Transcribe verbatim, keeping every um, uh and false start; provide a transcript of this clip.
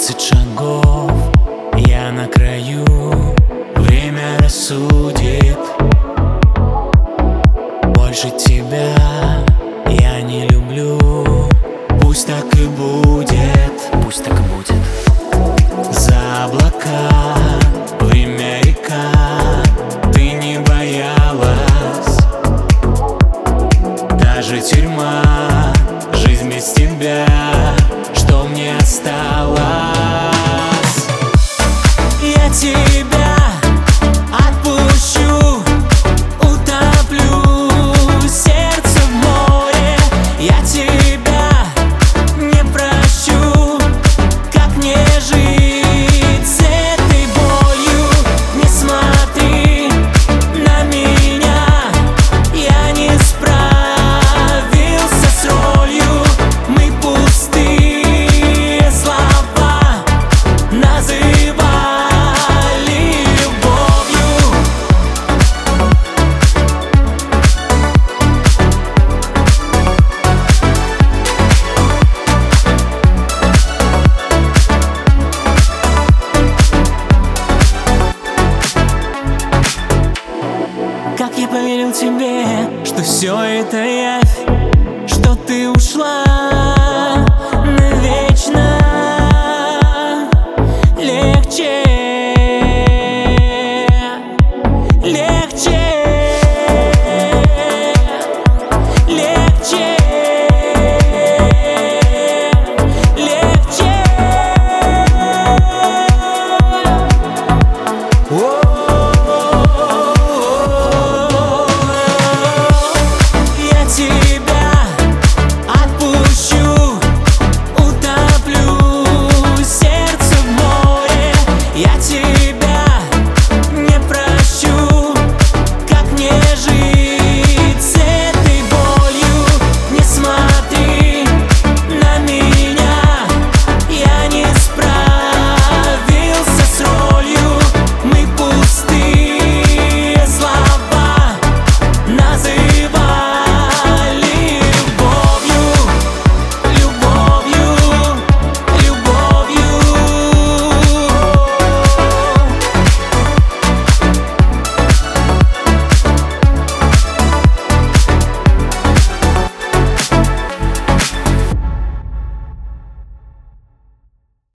Двадцать шагов, я на краю, время рассудит. Больше тебя я не люблю, пусть так и будет, пусть так и будет. За облака, время река, ты не боялась. Даже тюрьма, жизнь без тебя, что мне осталось? Я тебя отпущу, утоплю сердце в море. Я тебя не прощу, как мне жить с этой болью? Не смотри на меня, я не справился с ролью. Мы пустые слова называли любовью. Как я поверил тебе, что все это явь, что ты ушла навечно. Легче, легче